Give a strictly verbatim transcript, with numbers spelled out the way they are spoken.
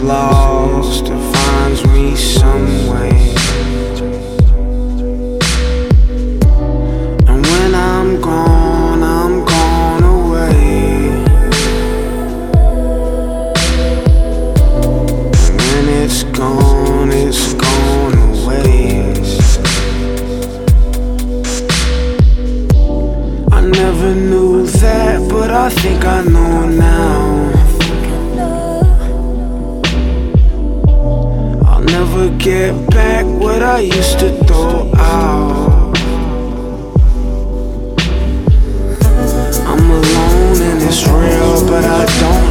lost, it finds me some way. And when I'm gone, I'm gone away. And when it's gone, it's gone away. I never knew that, but I think I know now. I'll never get back what I used to throw out. I'm alone and it's real, but I don't